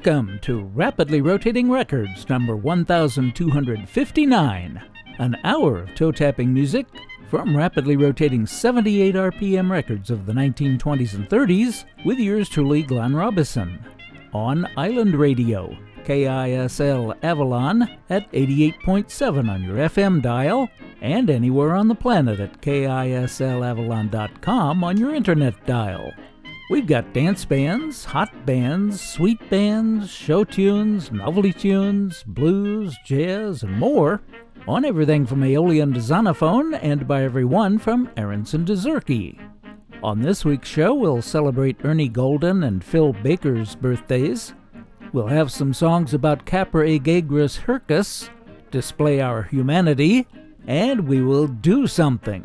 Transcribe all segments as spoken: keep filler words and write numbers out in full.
Welcome to Rapidly Rotating Records number one thousand two hundred fifty-nine, an hour of toe-tapping music from rapidly rotating seventy-eight R P M records of the nineteen twenties and thirties with yours truly, Glenn Robison, on Island Radio, K I S L Avalon at eighty-eight point seven on your F M dial, and anywhere on the planet at K I S L avalon dot com on your internet dial. We've got dance bands, hot bands, sweet bands, show tunes, novelty tunes, blues, jazz, and more on everything from Aeolian to Zonophone and by everyone from Aronson to Zurke. On this week's show, we'll celebrate Ernie Golden and Phil Baker's birthdays. We'll have some songs about Capra Aegagrus hircus, display our humanity, and we will do something.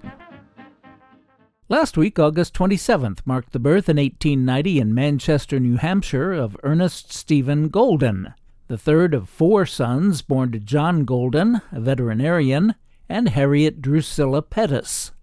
Last week, August twenty-seventh, marked the birth in eighteen ninety in Manchester, New Hampshire, of Ernest Stephen Golden, the third of four sons born to John Golden, a veterinarian, and Harriet Drusilla Pettus.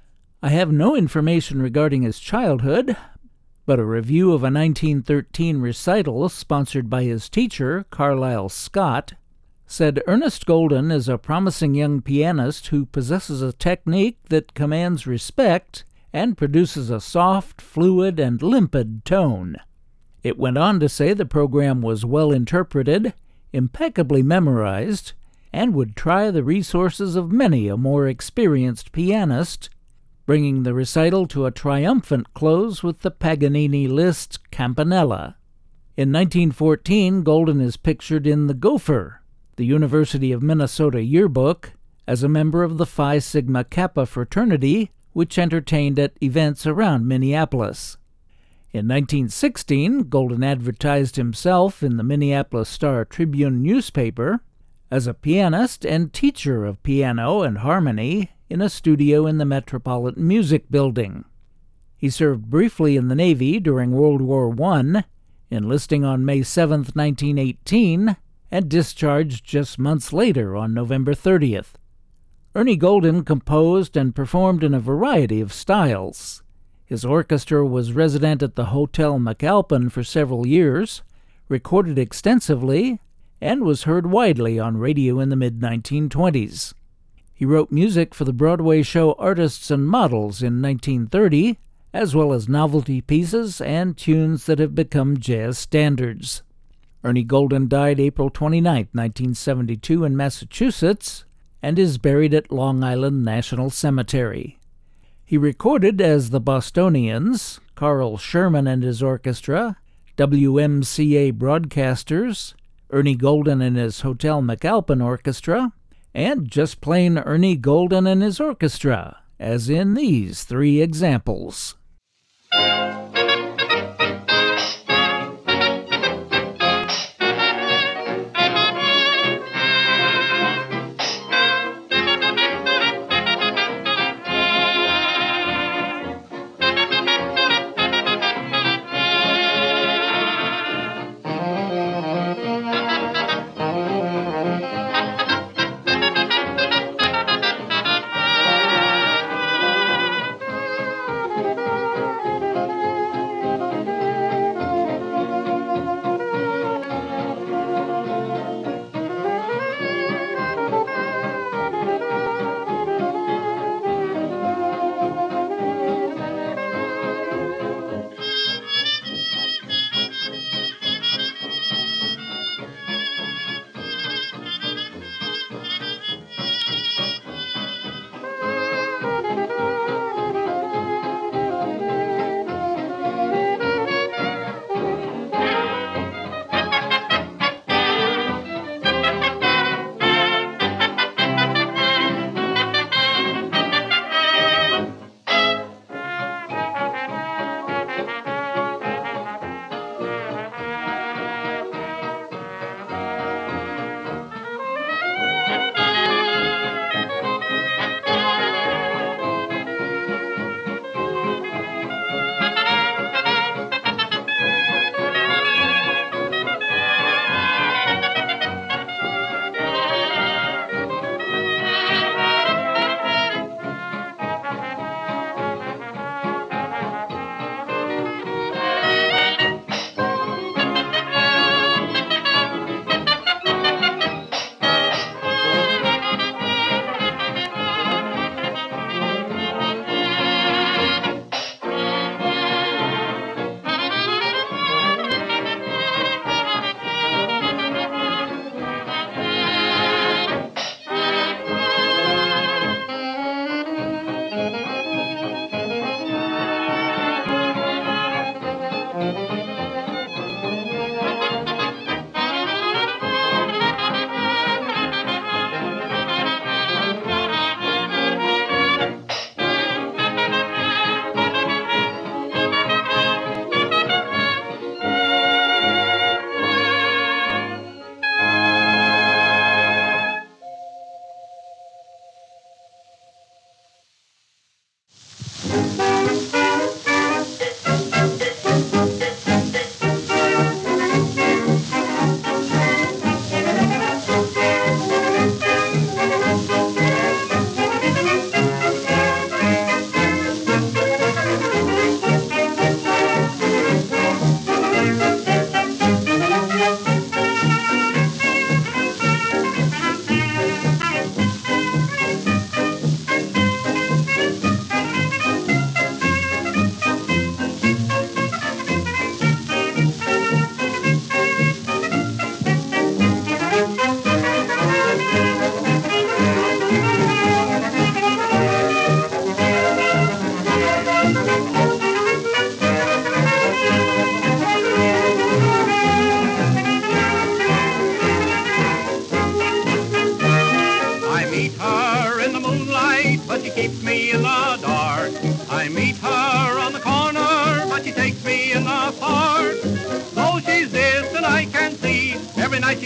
I have no information regarding his childhood, but a review of a nineteen thirteen recital sponsored by his teacher, Carlisle Scott, said Ernest Golden is a promising young pianist who possesses a technique that commands respect and produces a soft, fluid, and limpid tone. It went on to say the program was well interpreted, impeccably memorized, and would try the resources of many a more experienced pianist, bringing the recital to a triumphant close with the Paganini Liszt Campanella. In nineteen fourteen, Golden is pictured in The Gopher, the University of Minnesota yearbook, as a member of the Phi Sigma Kappa fraternity, which entertained at events around Minneapolis. In nineteen sixteen, Golden advertised himself in the Minneapolis Star-Tribune newspaper as a pianist and teacher of piano and harmony in a studio in the Metropolitan Music Building. He served briefly in the Navy during World War One, enlisting on May seventh, nineteen eighteen, and discharged just months later on November thirtieth. Ernie Golden composed and performed in a variety of styles. His orchestra was resident at the Hotel McAlpin for several years, recorded extensively, and was heard widely on radio in the mid nineteen twenties. He wrote music for the Broadway show Artists and Models in nineteen thirty, as well as novelty pieces and tunes that have become jazz standards. Ernie Golden died April twenty-ninth, nineteen seventy-two in Massachusetts, and is buried at Long Island National Cemetery. He recorded as the Bostonians, Carl Sherman and his orchestra, W M C A Broadcasters, Ernie Golden and his Hotel McAlpin Orchestra, and just plain Ernie Golden and his orchestra, as in these three examples.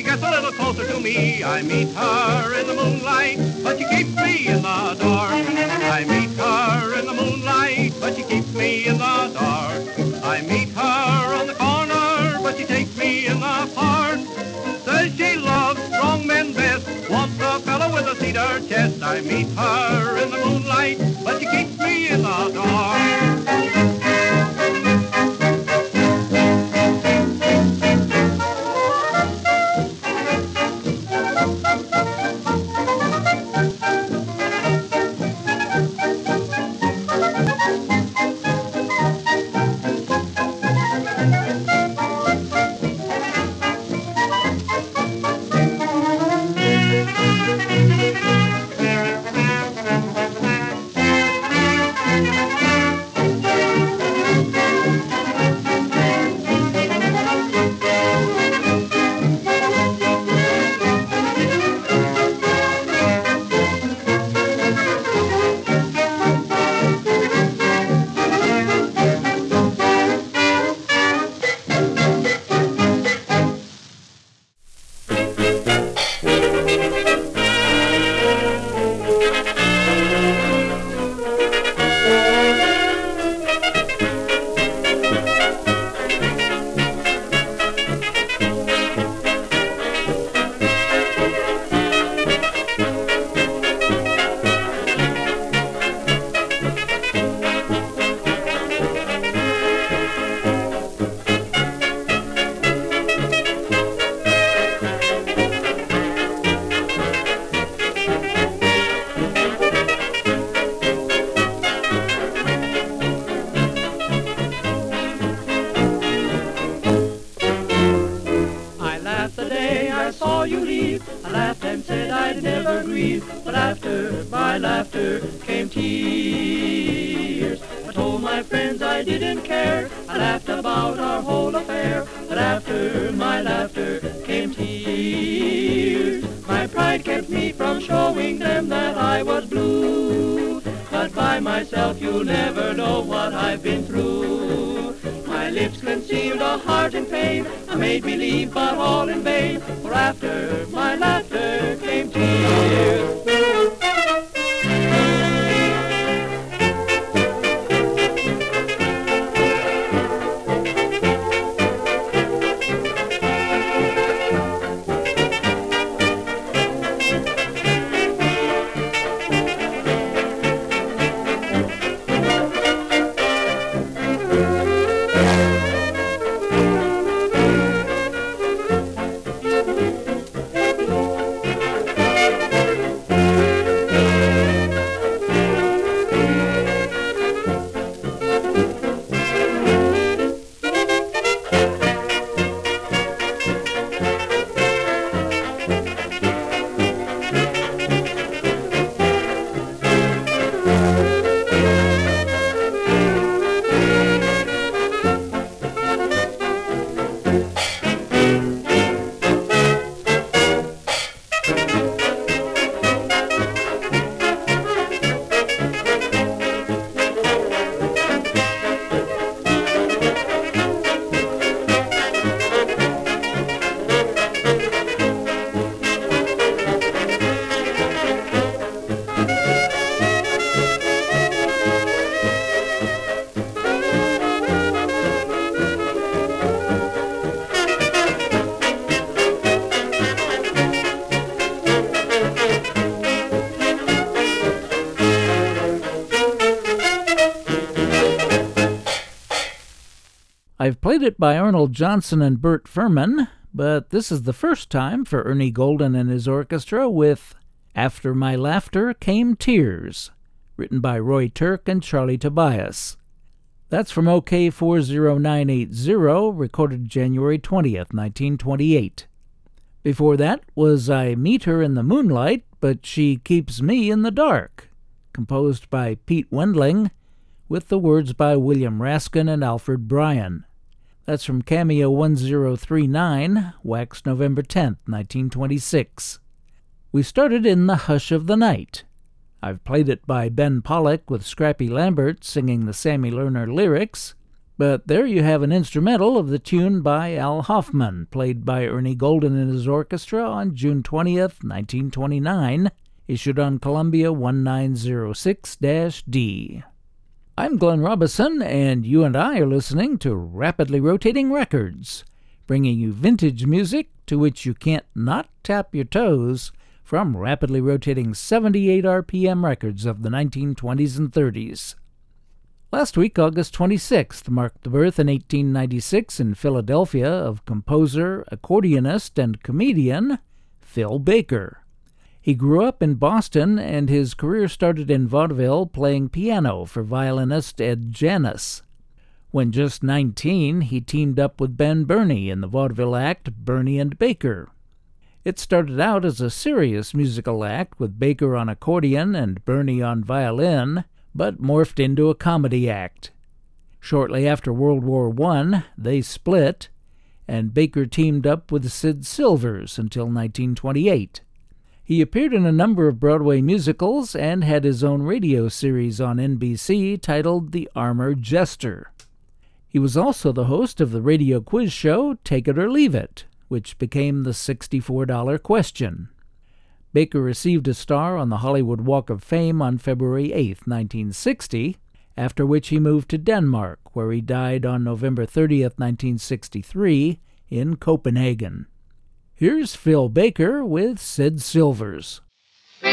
gets a little closer to me. I meet her in the moonlight, but she keeps me in the dark. I meet her in the moonlight, but she keeps me in the dark. I meet her on the corner, but she takes me in the park. Says she loves strong men best, wants a fellow with a cedar chest. I meet her in the moonlight, but she keeps me in the dark. But after my laughter came tears. I told my friends I didn't care. I laughed about our whole affair. But after my laughter came tears. My pride kept me from showing them that I was blue. But by myself you'll never know what I've been through. My lips concealed a heart in pain. I made believe, but all in vain. For after my laughter came tears. I've played it by Arnold Johnson and Bert Furman, but this is the first time for Ernie Golden and his orchestra with After My Laughter Came Tears, written by Roy Turk and Charlie Tobias. That's from O K four oh nine eight zero, recorded January twentieth, nineteen twenty-eight. Before that was I Meet Her in the Moonlight, But She Keeps Me in the Dark, composed by Pete Wendling, with the words by William Raskin and Alfred Bryan. That's from Cameo one oh three nine, waxed November tenth, nineteen twenty-six. We started in The Hush of the Night. I've played it by Ben Pollack with Scrappy Lambert singing the Sammy Lerner lyrics. But there you have an instrumental of the tune by Al Hoffman, played by Ernie Golden and his orchestra on June twentieth, nineteen twenty-nine, issued on Columbia one nine zero six D. I'm Glenn Robison, and you and I are listening to Rapidly Rotating Records, bringing you vintage music to which you can't not tap your toes from rapidly rotating seventy-eight R P M records of the nineteen twenties and thirties. Last week, August twenty-sixth, marked the birth in eighteen ninety-six in Philadelphia of composer, accordionist, and comedian Phil Baker. He grew up in Boston, and his career started in vaudeville playing piano for violinist Ed Janis. When just nineteen, he teamed up with Ben Burney in the vaudeville act Burney and Baker. It started out as a serious musical act with Baker on accordion and Burney on violin, but morphed into a comedy act. Shortly after World War One, they split, and Baker teamed up with Sid Silvers until nineteen twenty-eight. He appeared in a number of Broadway musicals and had his own radio series on N B C titled The Armored Jester. He was also the host of the radio quiz show Take It or Leave It, which became the sixty-four dollar question. Baker received a star on the Hollywood Walk of Fame on February eighth, nineteen sixty, after which he moved to Denmark, where he died on November thirtieth, nineteen sixty-three, in Copenhagen. Here's Phil Baker with Sid Silvers. The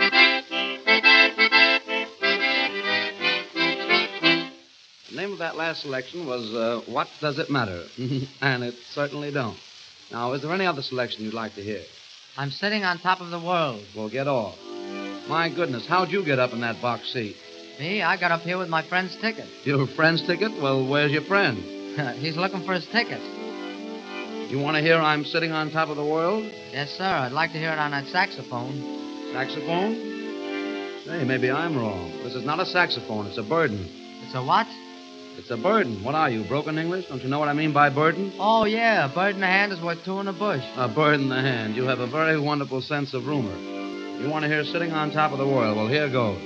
name of that last selection was uh, What Does It Matter? And it certainly don't. Now, is there any other selection you'd like to hear? I'm sitting on top of the world. Well, get off. My goodness, how'd you get up in that box seat? Me? I got up here with my friend's ticket. Your friend's ticket? Well, where's your friend? He's looking for his ticket. You want to hear I'm Sitting on Top of the World? Yes, sir. I'd like to hear it on that saxophone. Saxophone? Say, maybe I'm wrong. This is not a saxophone. It's a burden. It's a what? It's a burden. What are you, broken English? Don't you know what I mean by burden? Oh, yeah. A bird in the hand is worth two in the bush. A bird in the hand. You have a very wonderful sense of rumor. You want to hear Sitting on Top of the World? Well, here goes.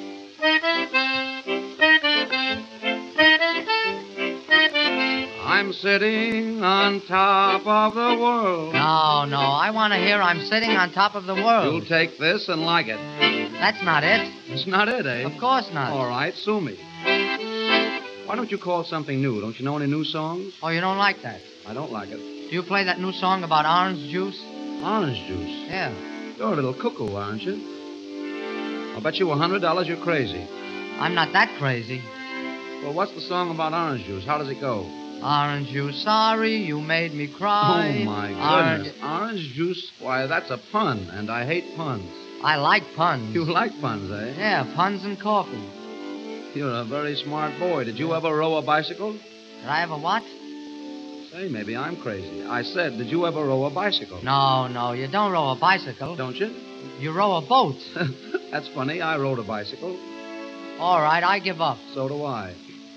I'm sitting on top of the world. No, no. I want to hear I'm sitting on top of the world. You'll take this and like it. That's not it. It's not it, eh? Of course not. All right, sue me. Why don't you call something new? Don't you know any new songs? Oh, you don't like that? I don't like it. Do you play that new song about orange juice? Orange juice? Yeah. You're a little cuckoo, aren't you? I'll bet you a hundred dollars you're crazy. I'm not that crazy. Well, what's the song about orange juice? How does it go? Orange juice, sorry, you made me cry. Oh, my goodness. Orange, orange juice? Why, that's a pun, and I hate puns. I like puns. You like puns, eh? Yeah, puns and coffee. You're a very smart boy. Did you ever row a bicycle? Did I ever what? Say, maybe I'm crazy. I said, did you ever row a bicycle? No, no, you don't row a bicycle. Don't you? You row a boat. That's funny. I rode a bicycle. All right, I give up. So do I.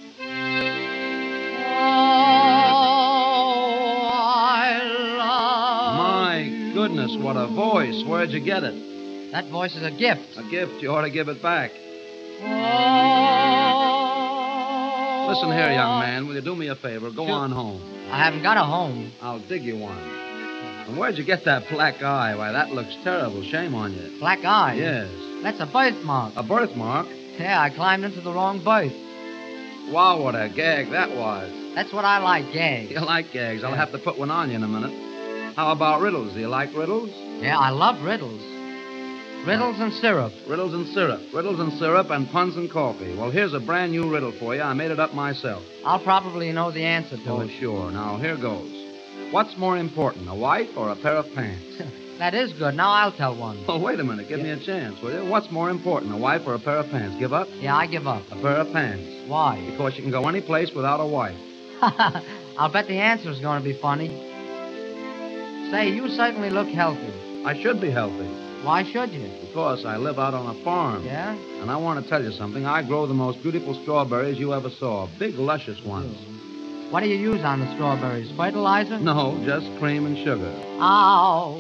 Oh, I love My goodness, what a voice. Where'd you get it? That voice is a gift. A gift. You ought to give it back. Oh, Listen here, young man. Will you do me a favor? Go Sure. on home. I haven't got a home. I'll dig you one. And where'd you get that black eye? Why, that looks terrible. Shame on you. Black eye? Yes. That's a birthmark. A birthmark? Yeah, I climbed into the wrong berth. Wow, what a gag that was. That's what I like, gags. You like gags. I'll Yeah. have to put one on you in a minute. How about riddles? Do you like riddles? Yeah, I love riddles. Riddles and syrup. Riddles and syrup. Riddles and syrup and puns and coffee. Well, here's a brand new riddle for you. I made it up myself. I'll probably know the answer to Oh, it. sure. Now, here goes. What's more important, a wife or a pair of pants? That is good. Now I'll tell one. Oh, wait a minute. Give me a chance, will you? What's more important, a wife or a pair of pants? Give up? Yeah, I give up. A pair of pants. Why? Because you can go any place without a wife. I'll bet the answer's going to be funny. Say, you certainly look healthy. I should be healthy. Why should you? Because I live out on a farm. Yeah? And I want to tell you something. I grow the most beautiful strawberries you ever saw. Big, luscious ones. What do you use on the strawberries? Fertilizer? No, just cream and sugar. Ow.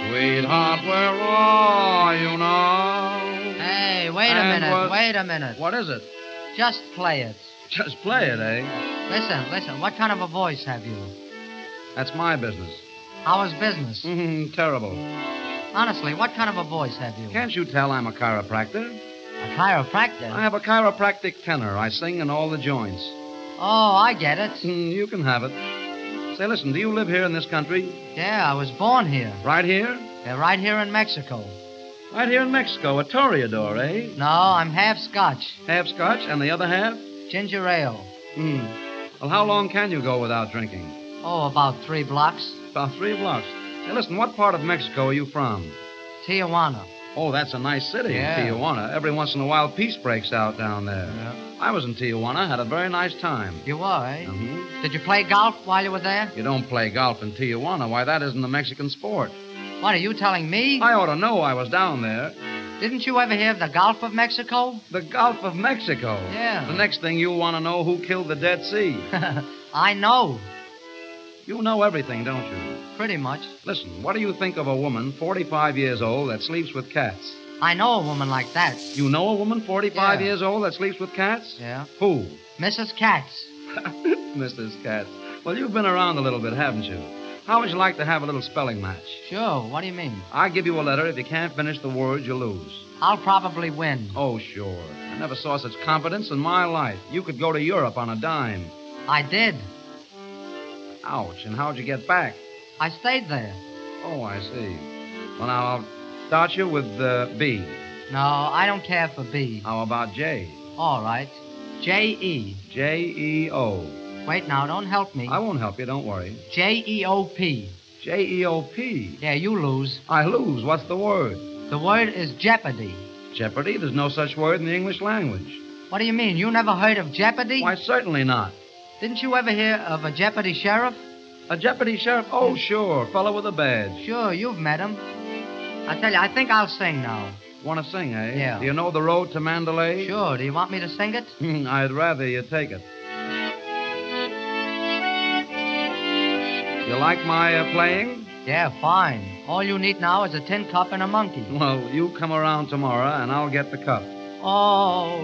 Sweetheart, where are you now? Hey, wait a And minute, what- wait a minute. What is it? Just play it. Just play it, eh? Listen, listen, what kind of a voice have you? That's my business. How is business? Mm, terrible. Honestly, what kind of a voice have you? Can't you tell I'm a chiropractor? A chiropractor? I have a chiropractic tenor. I sing in all the joints. Oh, I get it. Mm, you can have it. Say, listen, do you live here in this country? Yeah, I was born here. Right here? Yeah, right here in Mexico. Right here in Mexico, a Toreador, eh? No, I'm half Scotch. Half Scotch, and the other half? Ginger ale. Hmm. Well, how long can you go without drinking? Oh, about three blocks. About three blocks. Hey, listen, what part of Mexico are you from? Tijuana. Oh, that's a nice city, Yeah. Tijuana. Every once in a while, peace breaks out down there. Yeah. I was in Tijuana, had a very nice time. You were, eh? Mm-hmm. Did you play golf while you were there? You don't play golf in Tijuana. Why, that isn't a Mexican sport. What, are you telling me? I ought to know. I was down there. Didn't you ever hear of the Gulf of Mexico? The Gulf of Mexico. Yeah. The next thing you'll want to know who killed the Dead Sea. I know. You know everything, don't you? Pretty much. Listen, what do you think of a woman forty-five years old that sleeps with cats? I know a woman like that. You know a woman forty-five Yeah. years old that sleeps with cats? Yeah. Who? Missus Katz. Missus Katz. Well, you've been around a little bit, haven't you? How would you like to have a little spelling match? Sure, what do you mean? I give you a letter. If you can't finish the words, you lose. I'll probably win. Oh, sure. I never saw such confidence in my life. You could go to Europe on a dime. I did. Ouch. And how'd you get back? I stayed there. Oh, I see. Well, now, I'll start you with uh, B. No, I don't care for B. How about J? All right. J E. J E O. Wait now, don't help me. I won't help you, don't worry. J E O P. J E O P. Yeah, you lose. I lose. What's the word? The word is jeopardy. Jeopardy? There's no such word in the English language. What do you mean? You never heard of jeopardy? Why, certainly not. Didn't you ever hear of a jeopardy sheriff? A Jeopardy sheriff? Oh, sure. Fellow with a badge. Sure, you've met him. I tell you, I think I'll sing now. Want to sing, eh? Yeah. Do you know the road to Mandalay? Sure, do you want me to sing it? I'd rather you take it. You like my uh, playing? Yeah, fine. All you need now is a tin cup and a monkey. Well, you come around tomorrow, and I'll get the cup. Oh.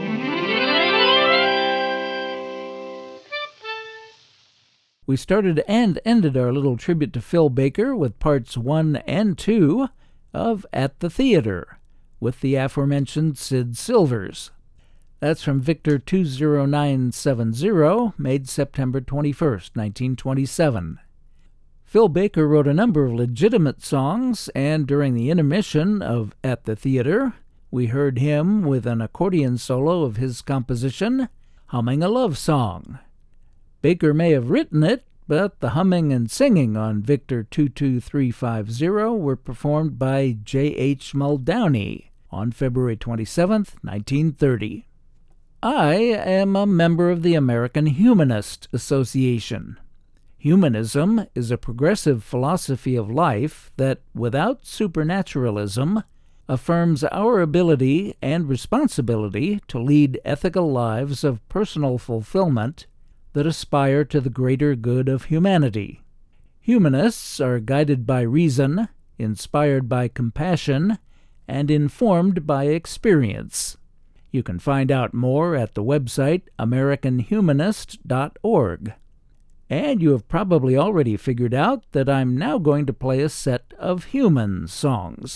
We started and ended our little tribute to Phil Baker with parts one and two of At the Theater, with the aforementioned Sid Silvers. That's from Victor two zero nine seven zero, made September twenty-first, nineteen twenty-seven. Phil Baker wrote a number of legitimate songs, and during the intermission of At the Theater, we heard him with an accordion solo of his composition, Humming a Love Song. Baker may have written it, but the humming and singing on Victor two two three five zero were performed by J H Muldowney on February twenty-seventh, nineteen thirty. I am a member of the American Humanist Association. Humanism is a progressive philosophy of life that, without supernaturalism, affirms our ability and responsibility to lead ethical lives of personal fulfillment that aspire to the greater good of humanity. Humanists are guided by reason, inspired by compassion, and informed by experience. You can find out more at the website american humanist dot org. And you have probably already figured out that I'm now going to play a set of human songs.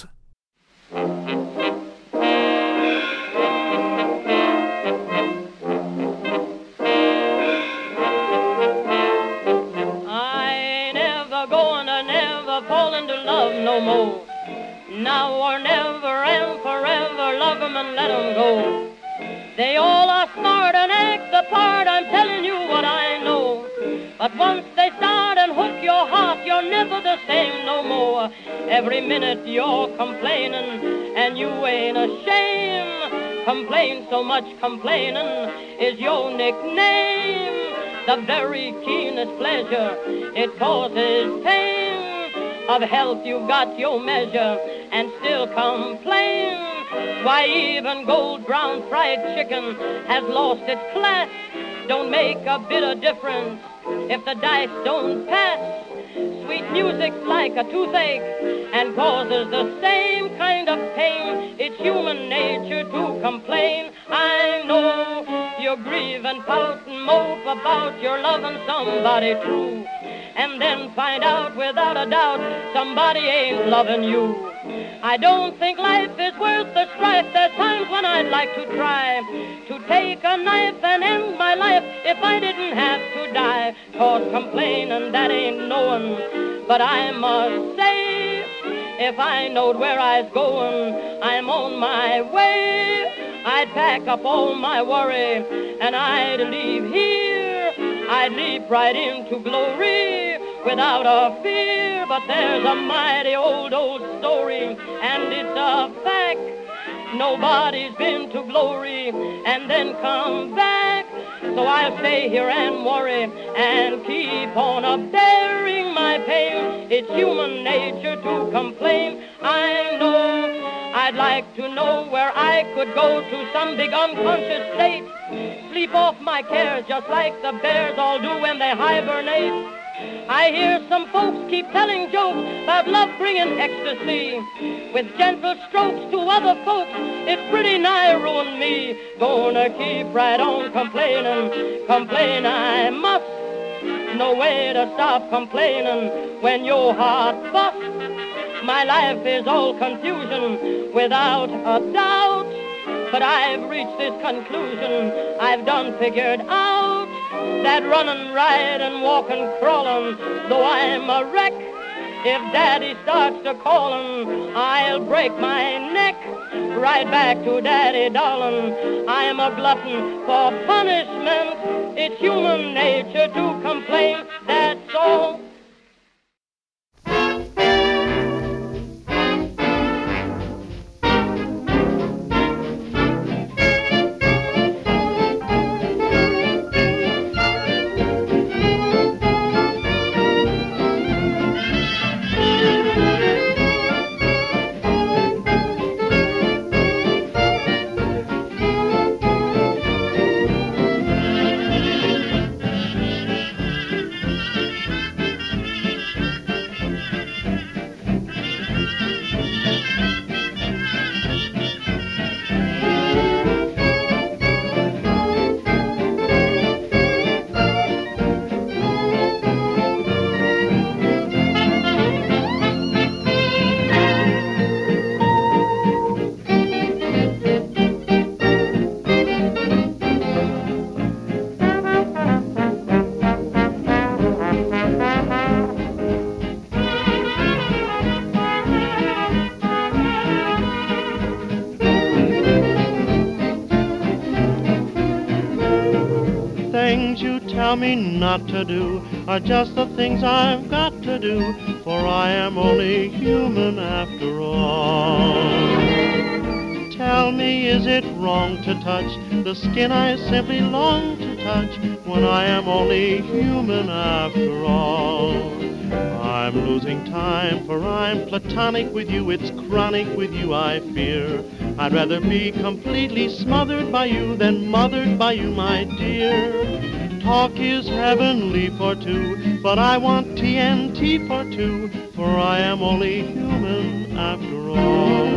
No more. Now or never and forever, love 'em and let 'em go. They all are smart and act the part, I'm telling you what I know. But once they start and hook your heart, you're never the same no more. Every minute you're complaining, and you ain't ashamed. Complain so much, complaining is your nickname. The very keenest pleasure, it causes pain. Of health you've got your measure and still complain. Why, even gold brown fried chicken has lost its class. Don't make a bit of difference if the dice don't pass. Sweet Music's like a toothache and causes the same kind of pain. It's human nature to complain. I know you grieve and pout and mope about your loving somebody true, and then find out without a doubt somebody ain't loving you. I don't think life is worth the strife. There's times when I'd like to try to take a knife and end my life if I didn't have to die. Cause complaining, that ain't knowing. But I must say, if I knowed where I's going, I'm on my way. I'd pack up all my worry and I'd leave here. I'd leap right into glory without a fear. But there's a mighty old, old story, and it's a fact. Nobody's been to glory and then come back. So I'll stay here and worry and keep on a bearing my pain. It's human nature to complain. I know I'd like to know where I could go to some big unconscious state, sleep off my cares just like the bears all do when they hibernate. I hear some folks keep telling jokes about love bringing ecstasy with gentle strokes to other folks. It's pretty nigh ruined me. Gonna keep right on complaining, complain I must. No way to stop complaining when your heart busts. My life is all confusion without a doubt, but I've reached this conclusion. I've done figured out that running, riding, walking, crawling, though I'm a wreck, if Daddy starts to callin', I'll break my neck. Right back to Daddy, darling. I'm a glutton for punishment. It's human nature to complain, that's all. Tell me not to do are just the things I've got to do, for I am only human after all. Tell me, is it wrong to touch the skin I simply long to touch when I am only human after all? I'm losing time, for I'm platonic with you, it's chronic with you, I fear. I'd rather be completely smothered by you than mothered by you, my dear. Talk is heavenly for two, but I want T N T for two, for I am only human after all.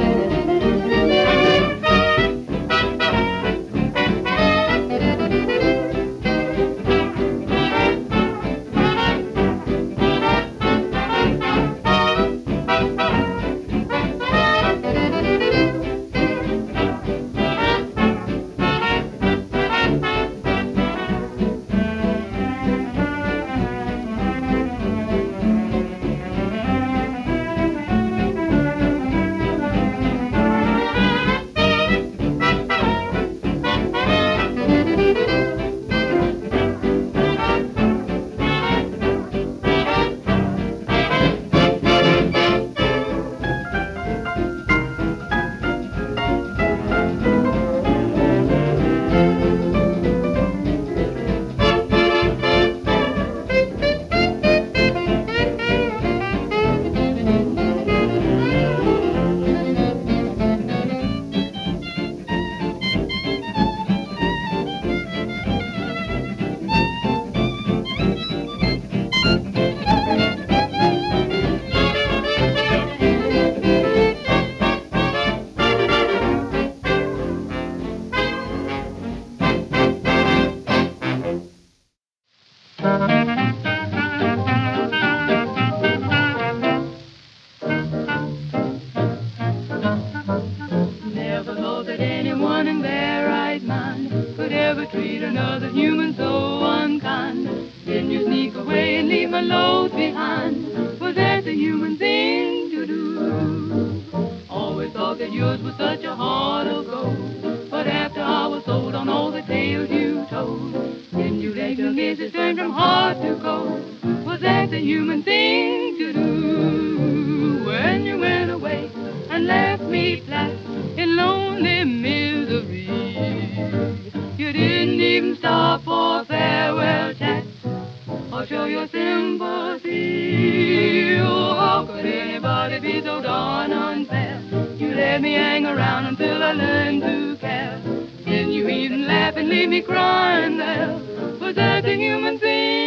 treat another human so unkind. Then you sneak away and leave a load behind. Was that the human thing to do? Always thought that yours was such a heart of gold. But after I was sold on all the tales you told, then you let your kisses turn from hard to cold. Was that the human thing to do? When you went away and left me flat in lonely misery, you didn't even stop for farewell chat or show your sympathy. Oh, how could anybody be so darn unfair? You let me hang around until I learned to care. Then you even laugh and leave me crying there. Was that the human thing?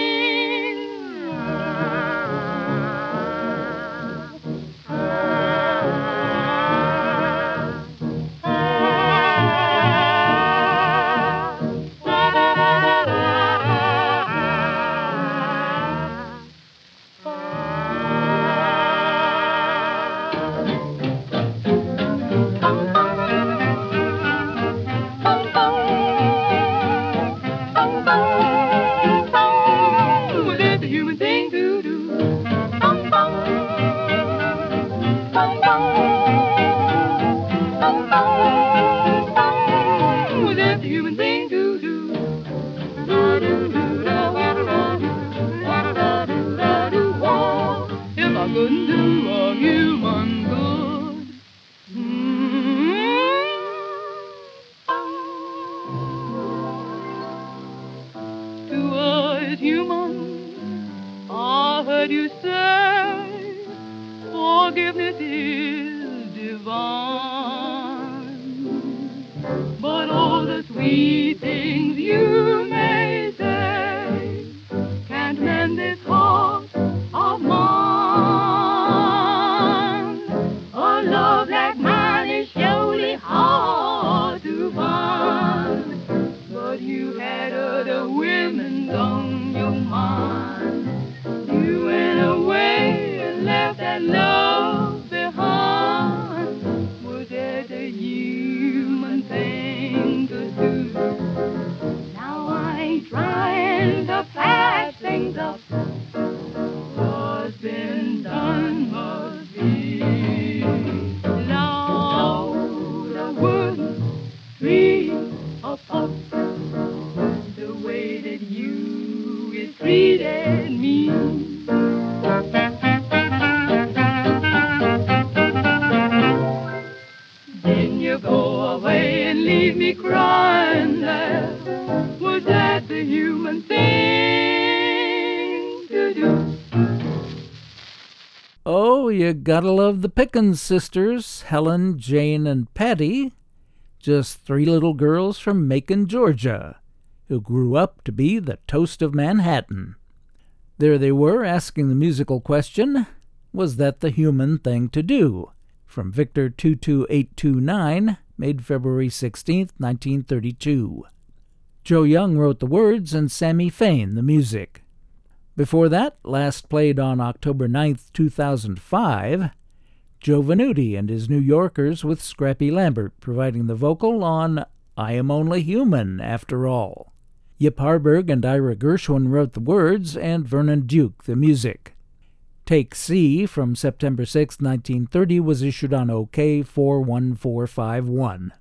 You gotta love the Pickens sisters, Helen, Jane, and Patty, just three little girls from Macon, Georgia, who grew up to be the toast of Manhattan. There they were asking the musical question, was that the human thing to do? From Victor two two eight two nine, made February sixteenth, nineteen thirty-two. Joe Young wrote the words and Sammy Fain the music. Before that, last played on October ninth, two thousand five, Joe Venuti and his New Yorkers with Scrappy Lambert providing the vocal on I Am Only Human, After All. Yip Harburg and Ira Gershwin wrote the words and Vernon Duke the music. Take C from September sixth, nineteen thirty was issued on O K four one four five one.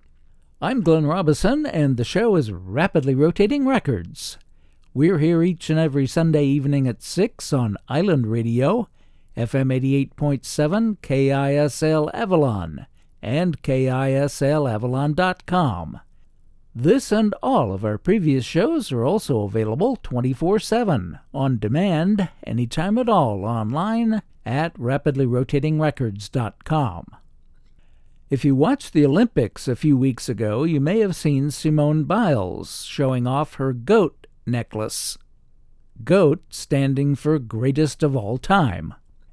I'm Glenn Robison, and the show is Rapidly Rotating Records. We're here each and every Sunday evening at six on Island Radio, F M eighty-eight point seven K I S L Avalon, and K I S L Avalon dot com. This and all of our previous shows are also available twenty-four seven, on demand, anytime at all, online at rapidly rotating records dot com. If you watched the Olympics a few weeks ago, you may have seen Simone Biles showing off her goat necklace. GOAT standing for greatest of all time.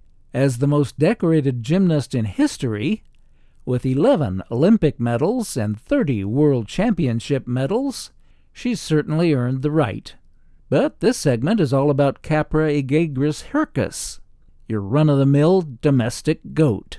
As the most decorated gymnast in history, with eleven Olympic medals and thirty World Championship medals, she's certainly earned the right. But this segment is all about Capra aegregis hircus, your run-of-the-mill domestic goat.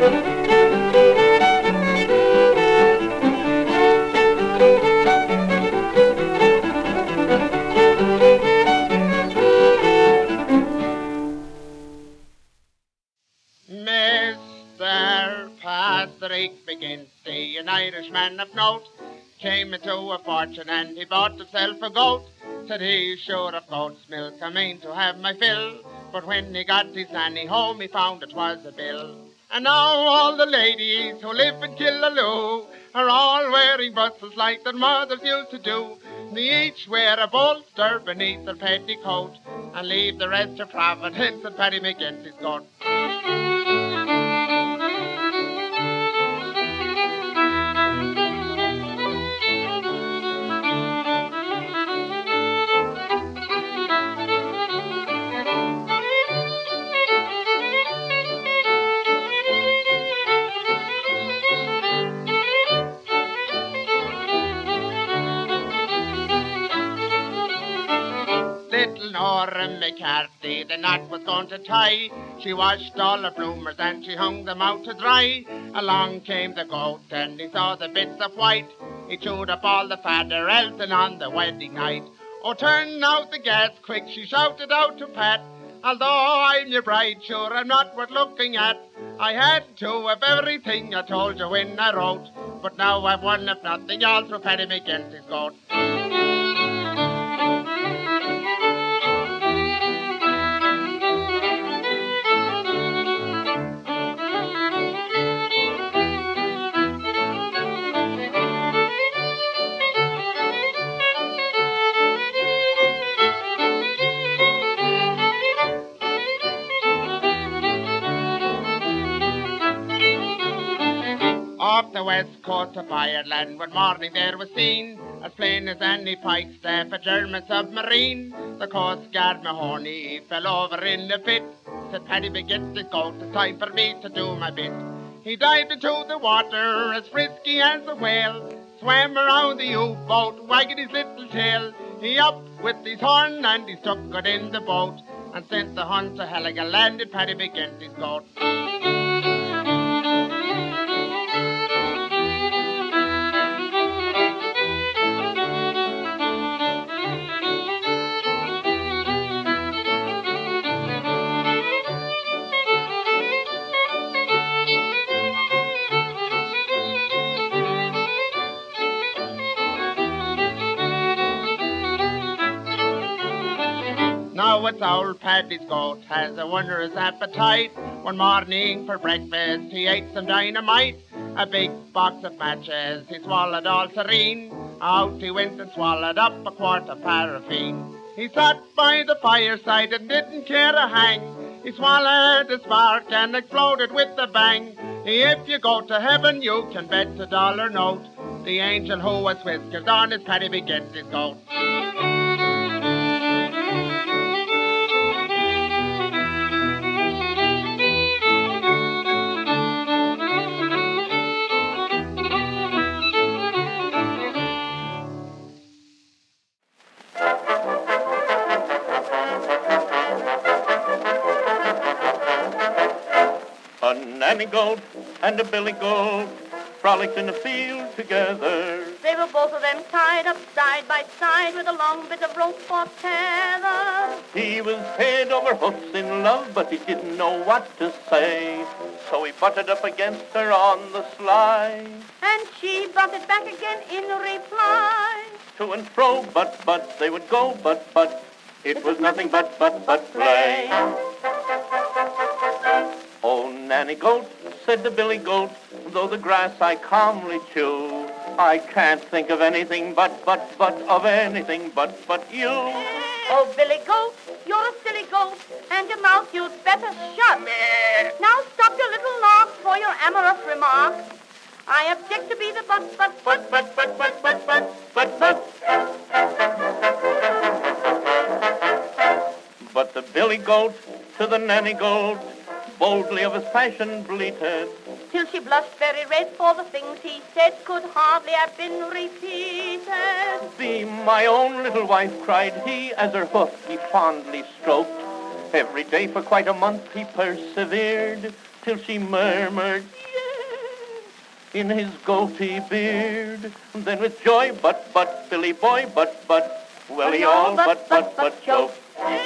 Mister Patrick McGinty, an Irishman of note, came into a fortune and he bought himself a goat. Said he's sure of goat's milk, I mean to have my fill. But when he got his nanny home, he found it was a bill. And now all the ladies who live in Killaloe are all wearing bustles like their mothers used to do. They each wear a bolster beneath their petticoat and leave the rest to Providence and Paddy McGinty's goat. Little Nora McCarthy, the knot was going to tie. She washed all her bloomers and she hung them out to dry. Along came the goat and he saw the bits of white. He chewed up all the fodder, Elton, on the wedding night. Oh, turn out the gas quick, she shouted out to Pat. Although I'm your bride, sure I'm not worth looking at. I had to have everything I told you when I wrote. But now I've one if nothing, all through Paddy McGinty's goat. Off the west coast of Ireland, one morning there was seen, as plain as any pikestaff, a German submarine. The Coast Guard Mahoney fell over in a fit. Said Paddy McGinty's goat, it's time for me to do my bit. He dived into the water as frisky as a whale, swam around the U-boat, wagging his little tail. He up with his horn and he stuck it in the boat, and sent the hunt to Heliga, landed Paddy McGinty's goat. Now it's old Paddy's goat has a wondrous appetite. One morning for breakfast he ate some dynamite. A big box of matches he swallowed all serene. Out he went and swallowed up a quart of paraffin. He sat by the fireside and didn't care a hang. He swallowed a spark and exploded with a bang. If you go to heaven you can bet a dollar note the angel who has whiskers on his Paddy McGinty's goat. A nanny goat and a billy goat frolicked in the field together. They were both of them tied up side by side with a long bit of rope for tether. He was head over hooks in love, but he didn't know what to say. So he butted up against her on the sly. And she butted back again in reply. To and fro, but, but, they would go, but, but. It was nothing but, but, but play. Oh, nanny goat, said the billy goat, though the grass I calmly chew, I can't think of anything but, but, but, of anything but, but you. Oh, Billy Goat, you're a silly goat, and your mouth you'd better shut. Now stop your little laugh for your amorous remark. I object to be the but, but, but, but, but, but, but, but, but, but. But the billy goat to the nanny goat boldly of his passion bleated, Till she blushed very red, for the things he said could hardly have been repeated. "Be my own little wife," cried he, as her hoof he fondly stroked. Every day for quite a month he persevered, till she murmured, yes, in his goatee beard. Then with joy, but, but, Billy boy, but, but, well, he all but, but, but, choked.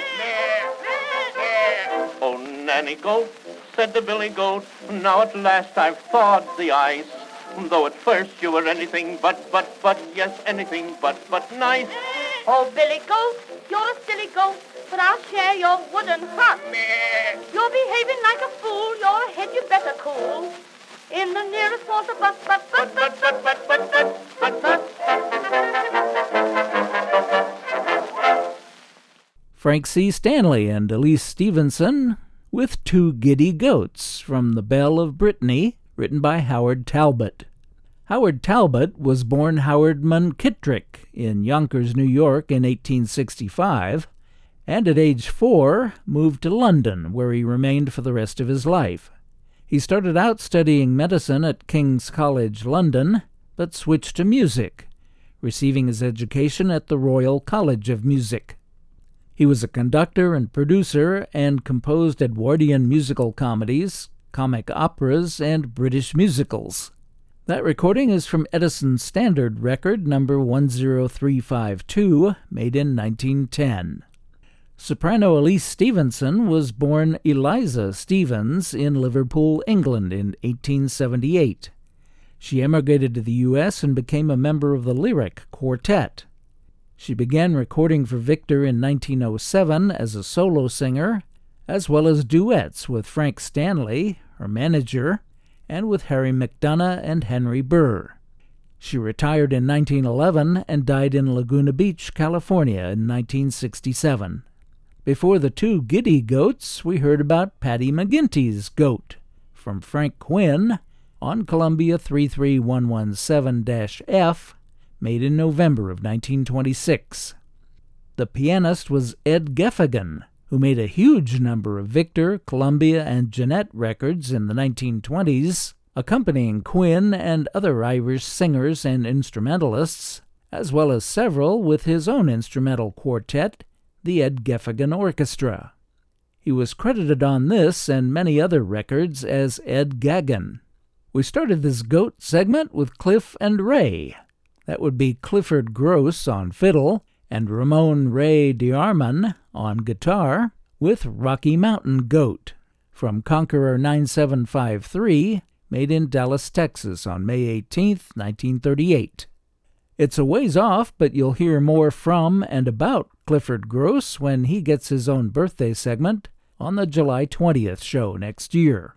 Oh, Nanny Goat, said the Billy Goat, now at last I've thawed the ice. Though at first you were anything but, but, but, yes, anything but, but nice. Oh, Billy Goat, you're a silly goat, but I'll share your wooden hut. You're behaving like a fool, your head you better cool. In the nearest water, but, but, but, but, but, but, but, but, but, but. Frank C. Stanley and Elise Stevenson with Two Giddy Goats from The Belle of Brittany, written by Howard Talbot. Howard Talbot was born Howard Munkittrick in Yonkers, New York in eighteen sixty-five, and at age four moved to London, where he remained for the rest of his life. He started out studying medicine at King's College London, but switched to music, receiving his education at the Royal College of Music. He was a conductor and producer and composed Edwardian musical comedies, comic operas, and British musicals. That recording is from Edison's Standard Record number one zero three five two, made in nineteen ten. Soprano Elise Stevenson was born Eliza Stevens in Liverpool, England in eighteen seventy-eight. She emigrated to the U S and became a member of the Lyric Quartet. She began recording for Victor in nineteen oh seven as a solo singer, as well as duets with Frank Stanley, her manager, and with Harry McDonough and Henry Burr. She retired in nineteen eleven and died in Laguna Beach, California in nineteen sixty-seven. Before the Two Giddy Goats, we heard about Patty McGinty's Goat from Frank Quinn on Columbia three three one one seven F, made in November of nineteen twenty-six. The pianist was Ed Geffigan, who made a huge number of Victor, Columbia, and Jeanette records in the nineteen twenties, accompanying Quinn and other Irish singers and instrumentalists, as well as several with his own instrumental quartet, the Ed Geffigan Orchestra. He was credited on this and many other records as Ed Gagan. We started this Goat segment with Cliff and Ray. That would be Clifford Gross on fiddle and Ramon Ray DeArmond on guitar with Rocky Mountain Goat from Conqueror nine seven five three, made in Dallas, Texas on May eighteenth, nineteen thirty-eight. It's a ways off, but you'll hear more from and about Clifford Gross when he gets his own birthday segment on the July twentieth show next year.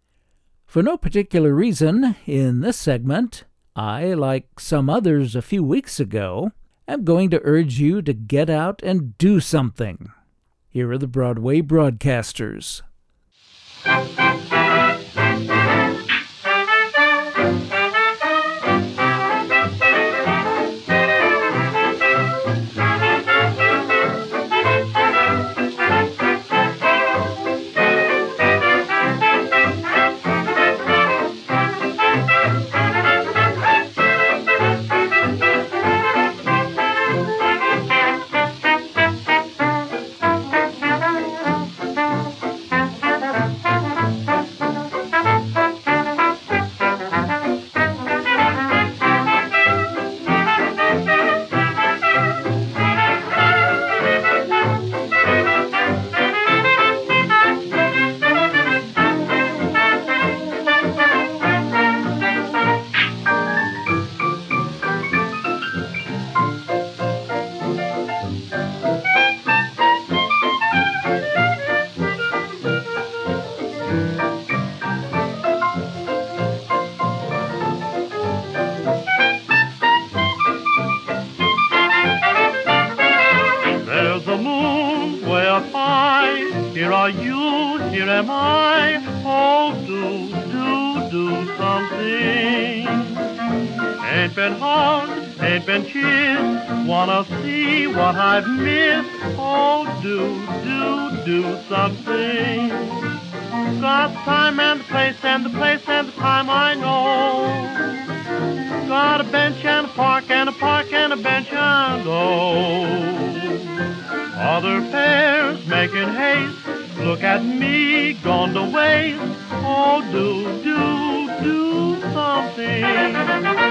For no particular reason, in this segment, I, like some others a few weeks ago, am going to urge you to get out and do something. Here are the Broadway broadcasters. Here are you, here am I. Oh, do, do, do something. Ain't been hugged, ain't been kissed. Wanna see what I've missed. Oh, do, do, do something. Got time and the place and the place and the time I know. Got a bench and a park and a park and a bench and oh. Other pairs making haste. Look at me, gone to waste. Oh, do, do, do something.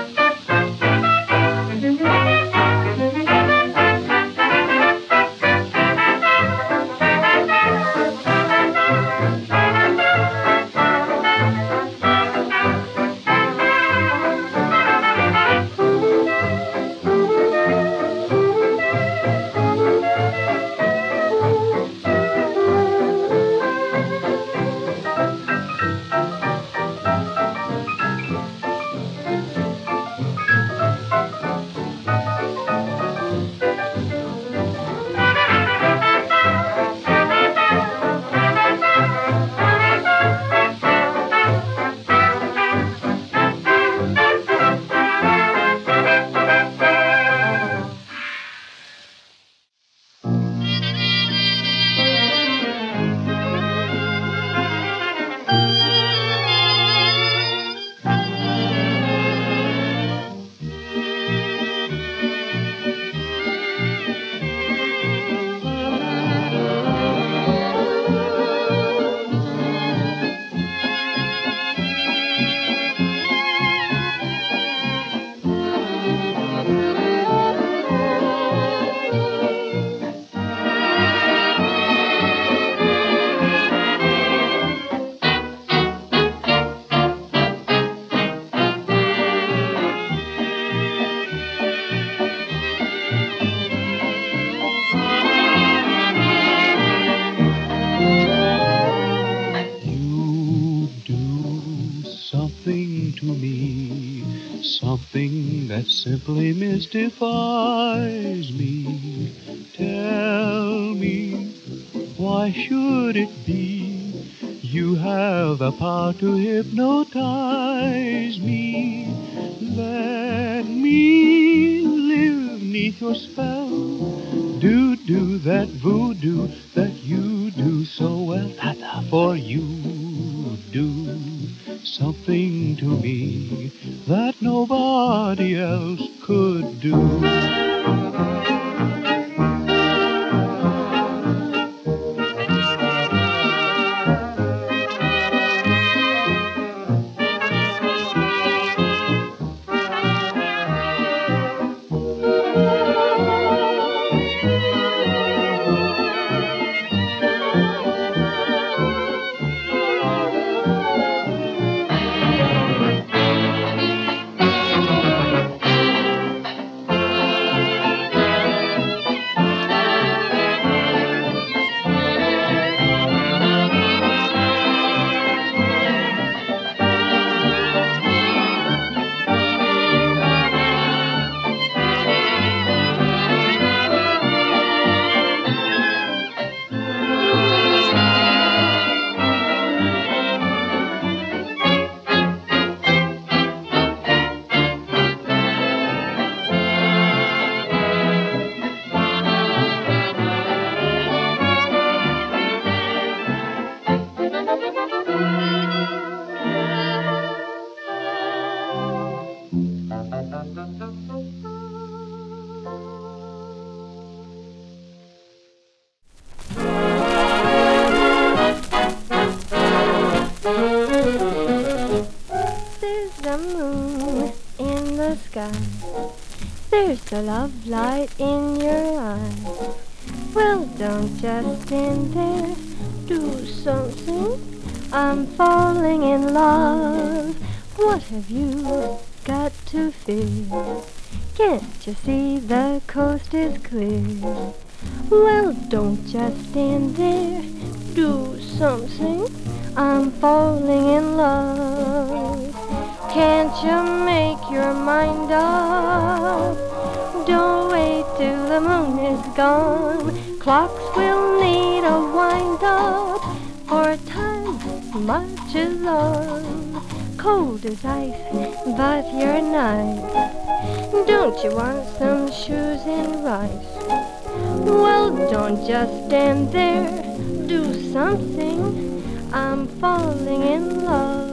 Something that simply mystifies me. Tell me, why should it be you have the power to hypnotize me? Let me live neath your spell. Do, do that voodoo that you do so well. For you do something to me that nobody else could do. There's the love light in your eyes. Well, don't just stand there, do something. I'm falling in love. What have you got to fear? Can't you see the coast is clear? Well, don't just stand there, do something. I'm falling in love. Can't you make your mind up? Don't wait till the moon is gone. Clocks will need a wind up, for time marches on. Cold as ice, but you're nice. Don't you want some shoes and rice? Well, don't just stand there, do something. I'm falling in love.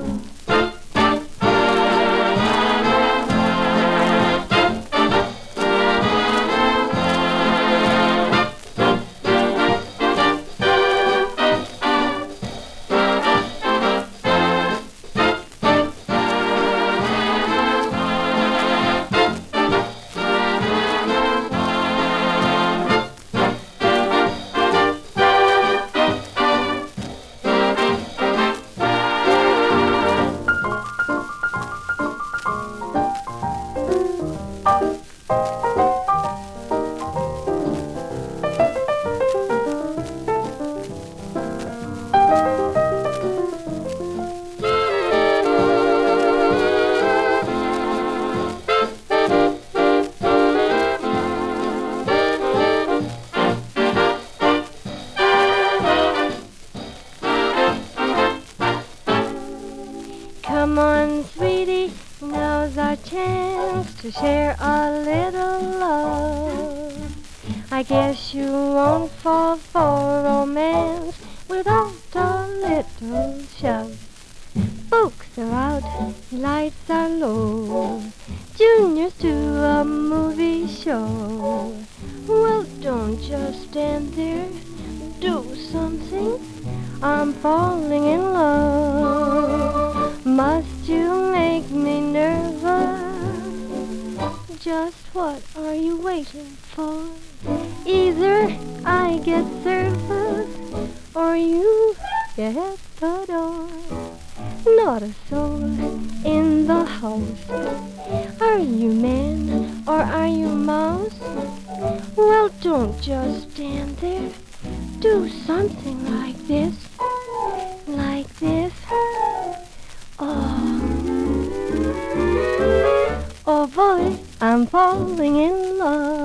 chance to share a little love. I guess you won't fall for romance without a little shove. Folks are out, lights are low, juniors to a movie show. Well, don't just stand there, do something. I'm falling in love. Must you make me nervous? Just what are you waiting for? Either I get nervous or you get the door. Not a soul in the house. Are you man or are you mouse? Well, don't just stand there. Do something like this, like this. Oh, oh boy, I'm falling in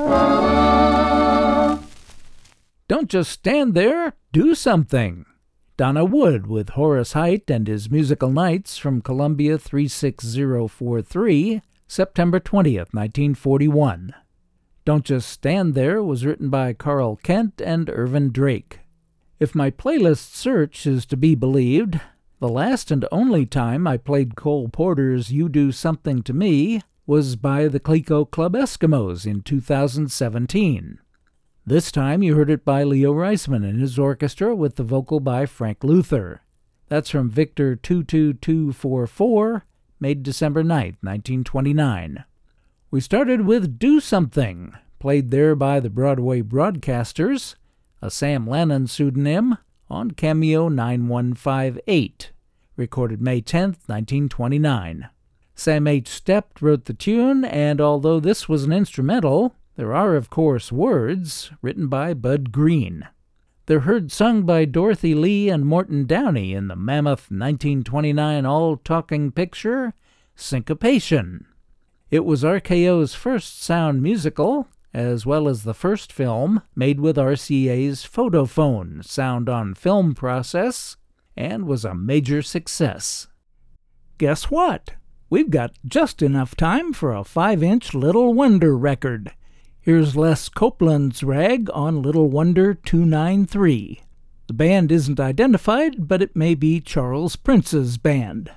love. Don't just stand there, do something. Donna Wood with Horace Heidt and his Musical Nights from Columbia three six zero four three, September twentieth, nineteen forty-one. Don't Just Stand There was written by Carl Kent and Irvin Drake. If my playlist search is to be believed, the last and only time I played Cole Porter's You Do Something to Me was by the Clico Club Eskimos in two thousand seventeen. This time you heard it by Leo Reisman and his orchestra with the vocal by Frank Luther. That's from Victor two two two four four, made December ninth, nineteen twenty-nine. We started with Do Something, played there by the Broadway Broadcasters, a Sam Lannon pseudonym, on Cameo nine one five eight, recorded May tenth, nineteen twenty-nine. Sam H. Stept wrote the tune, and although this was an instrumental, there are, of course, words written by Bud Green. They're heard sung by Dorothy Lee and Morton Downey in the mammoth nineteen twenty-nine all-talking picture, Syncopation. It was R K O's first sound musical, as well as the first film made with R C A's Photophone sound-on-film process, and was a major success. Guess what? We've got just enough time for a five-inch Little Wonder record. Here's Les Copeland's rag on Little Wonder two ninety-three. The band isn't identified, but it may be Charles Prince's band.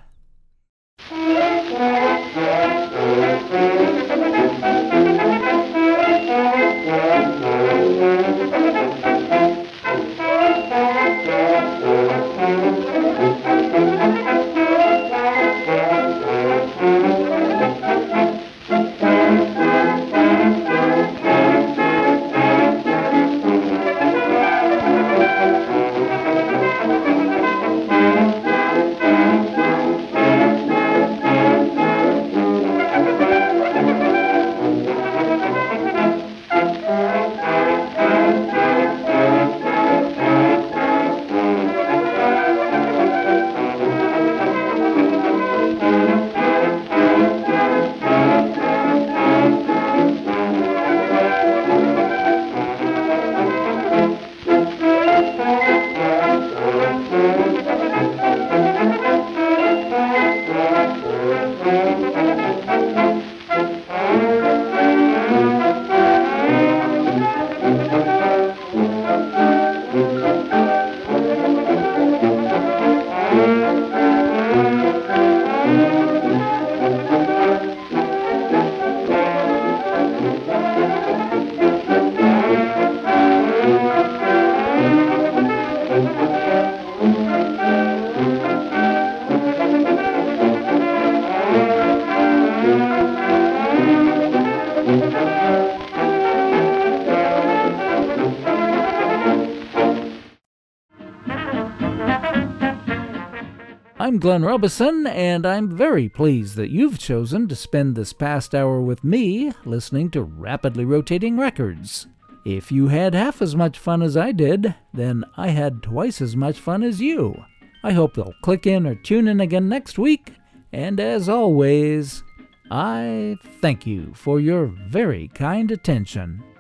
I'm Glenn Robison, and I'm very pleased that you've chosen to spend this past hour with me listening to Rapidly Rotating Records. If you had half as much fun as I did, then I had twice as much fun as you. I hope you'll click in or tune in again next week, and as always, I thank you for your very kind attention.